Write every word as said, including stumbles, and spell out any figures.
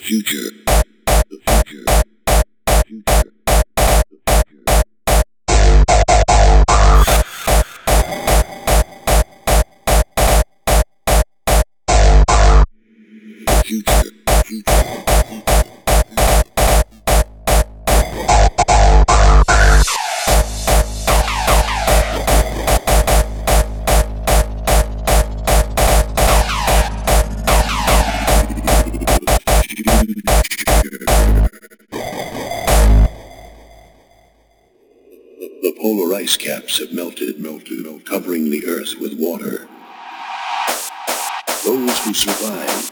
future. The future. The future. The future. The future. The polar ice caps have melted, melted, covering the earth with water. Those who survive